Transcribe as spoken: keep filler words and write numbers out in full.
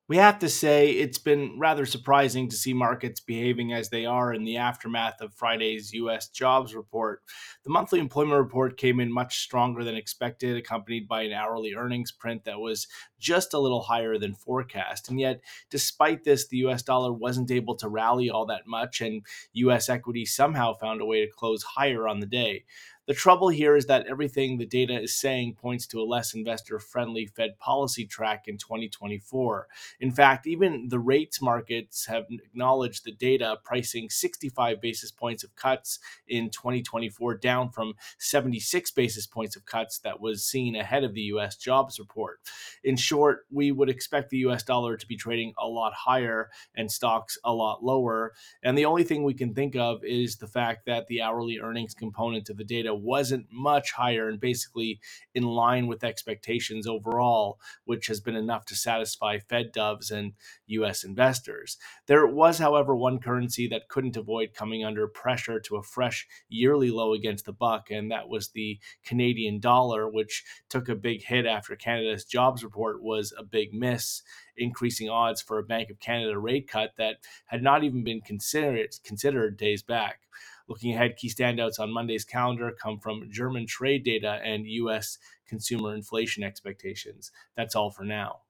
We have to say it's been rather surprising to see markets behaving as they are in the aftermath of Friday's U S jobs report. The monthly employment report came in much stronger than expected, accompanied by an hourly earnings print that was just a little higher than forecast. And yet, despite this, the U S dollar wasn't able to rally all that much, and U S equity somehow found a way to close higher on the day. The trouble here is that everything the data is saying points to a less investor friendly Fed policy track in twenty twenty-four. In fact, even the rates markets have acknowledged the data, pricing sixty-five basis points of cuts in twenty twenty-four, down from seventy-six basis points of cuts that was seen ahead of the U S jobs report. In short, we would expect the U S dollar to be trading a lot higher and stocks a lot lower. And the only thing we can think of is the fact that the hourly earnings component of the data wasn't much higher and basically in line with expectations overall, which has been enough to satisfy Fed doves and U S investors. There was, however, one currency that couldn't avoid coming under pressure to a fresh yearly low against the buck, and that was the Canadian dollar, which took a big hit after Canada's jobs report was a big miss, increasing odds for a Bank of Canada rate cut that had not even been considered considered days back. Looking ahead, key standouts on Monday's calendar come from German trade data and U S consumer inflation expectations. That's all for now.